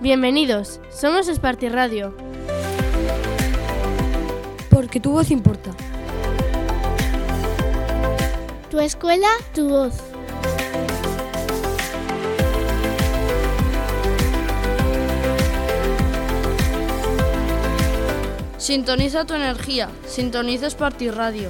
Bienvenidos, somos Esparti Radio. Porque tu voz importa. Tu escuela, tu voz. Sintoniza tu energía, sintoniza Esparti Radio.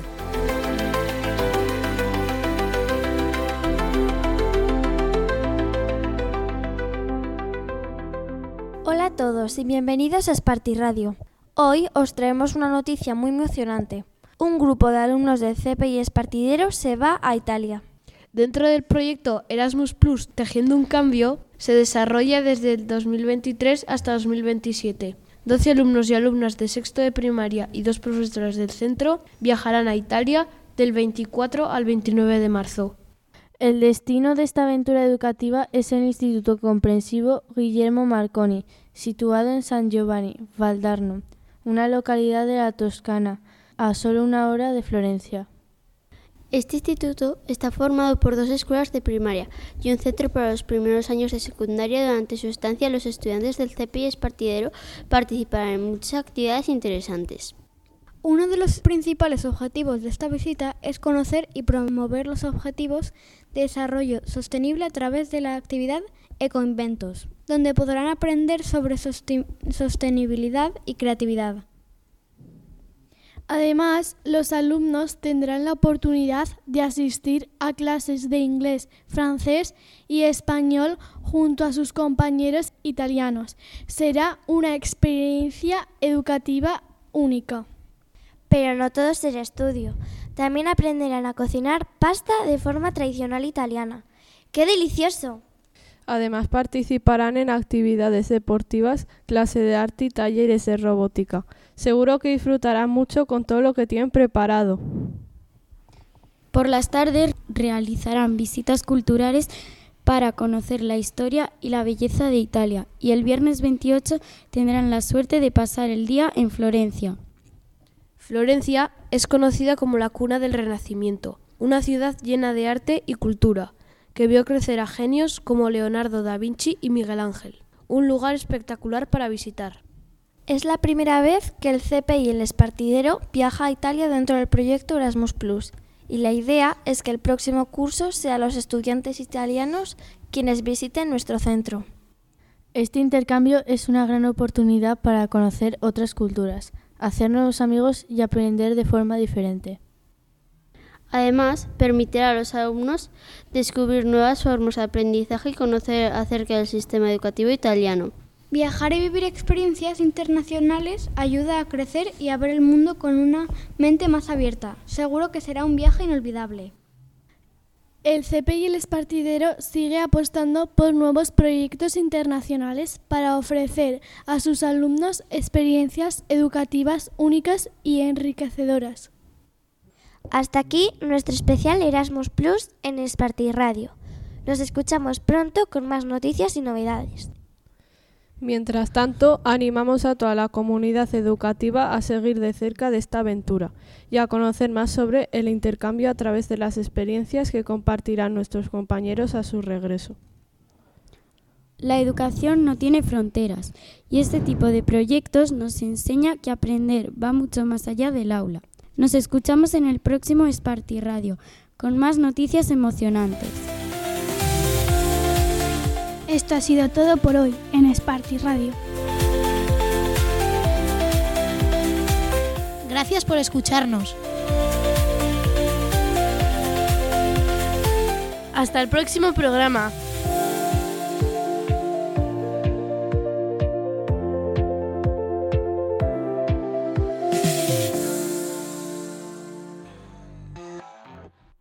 Hola a todos y bienvenidos a Esparti Radio. Hoy os traemos una noticia muy emocionante. Un grupo de alumnos del CPI Espartidero se va a Italia. Dentro del proyecto Erasmus Plus Tejiendo un Cambio, se desarrolla desde el 2023 hasta 2027. 12 alumnos y alumnas de sexto de primaria y 2 profesoras del centro viajarán a Italia del 24 al 29 de marzo. El destino de esta aventura educativa es el Instituto Comprensivo Guillermo Marconi, situado en San Giovanni, Valdarno, una localidad de la Toscana, a solo 1 hora de Florencia. Este instituto está formado por 2 escuelas de primaria y un centro para los primeros años de secundaria. Durante su estancia, los estudiantes del CPI Espartidero participarán en muchas actividades interesantes. Uno de los principales objetivos de esta visita es conocer y promover los objetivos de desarrollo sostenible a través de la actividad Ecoinventos, donde podrán aprender sobre sostenibilidad y creatividad. Además, los alumnos tendrán la oportunidad de asistir a clases de inglés, francés y español junto a sus compañeros italianos. Será una experiencia educativa única. Pero no todo será estudio. También aprenderán a cocinar pasta de forma tradicional italiana. ¡Qué delicioso! Además participarán en actividades deportivas, clase de arte y talleres de robótica. Seguro que disfrutarán mucho con todo lo que tienen preparado. Por las tardes realizarán visitas culturales para conocer la historia y la belleza de Italia, y el viernes 28 tendrán la suerte de pasar el día en Florencia. Florencia es conocida como la cuna del Renacimiento, una ciudad llena de arte y cultura, que vio crecer a genios como Leonardo da Vinci y Miguel Ángel. Un lugar espectacular para visitar. Es la primera vez que el CPI El Espartidero viaja a Italia dentro del proyecto Erasmus Plus, y la idea es que el próximo curso sean los estudiantes italianos quienes visiten nuestro centro. Este intercambio es una gran oportunidad para conocer otras culturas, hacer nuevos amigos y aprender de forma diferente. Además, permitirá a los alumnos descubrir nuevas formas de aprendizaje y conocer acerca del sistema educativo italiano. Viajar y vivir experiencias internacionales ayuda a crecer y a ver el mundo con una mente más abierta. Seguro que será un viaje inolvidable. El CPI El Espartidero sigue apostando por nuevos proyectos internacionales para ofrecer a sus alumnos experiencias educativas únicas y enriquecedoras. Hasta aquí nuestro especial Erasmus Plus en Esparti Radio. Nos escuchamos pronto con más noticias y novedades. Mientras tanto, animamos a toda la comunidad educativa a seguir de cerca de esta aventura y a conocer más sobre el intercambio a través de las experiencias que compartirán nuestros compañeros a su regreso. La educación no tiene fronteras y este tipo de proyectos nos enseña que aprender va mucho más allá del aula. Nos escuchamos en el próximo Esparti Radio con más noticias emocionantes. Esto ha sido todo por hoy en Esparti Radio. Gracias por escucharnos. Hasta el próximo programa.